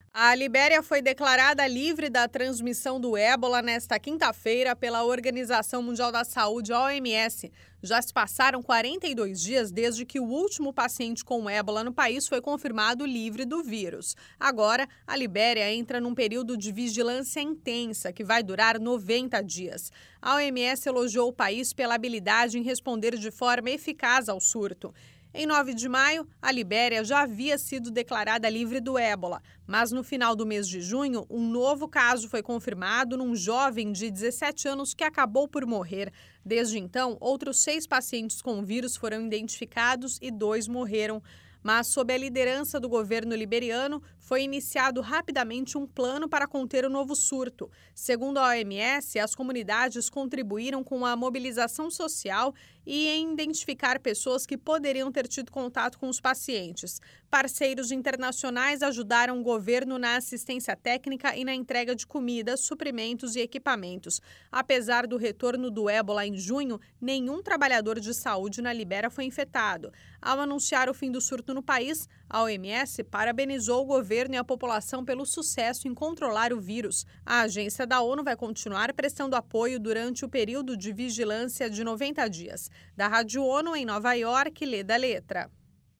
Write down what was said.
A Libéria foi declarada livre da transmissão do ébola nesta quinta-feira pela Organização Mundial da Saúde, OMS. Já se passaram 42 dias desde que o último paciente com ébola no país foi confirmado livre do vírus. Agora, a Libéria entra num período de vigilância intensa que vai durar 90 dias. A OMS elogiou o país pela habilidade em responder de forma eficaz ao surto. Em 9 de maio, a Libéria já havia sido declarada livre do ébola, mas no final do mês de junho, um novo caso foi confirmado num jovem de 17 anos que acabou por morrer. Desde então, outros 6 pacientes com vírus foram identificados e 2 morreram. Mas, sob a liderança do governo liberiano, foi iniciado rapidamente um plano para conter o novo surto. Segundo a OMS, as comunidades contribuíram com a mobilização social e em identificar pessoas que poderiam ter tido contato com os pacientes. Parceiros internacionais ajudaram o governo na assistência técnica e na entrega de comida, suprimentos e equipamentos. Apesar do retorno do ébola em junho, nenhum trabalhador de saúde na Libéria foi infectado. Ao anunciar o fim do surto no país, a OMS parabenizou o governo e a população pelo sucesso em controlar o vírus. A agência da ONU vai continuar prestando apoio durante o período de vigilância de 90 dias. Da Rádio ONU em Nova York, Leda Letra.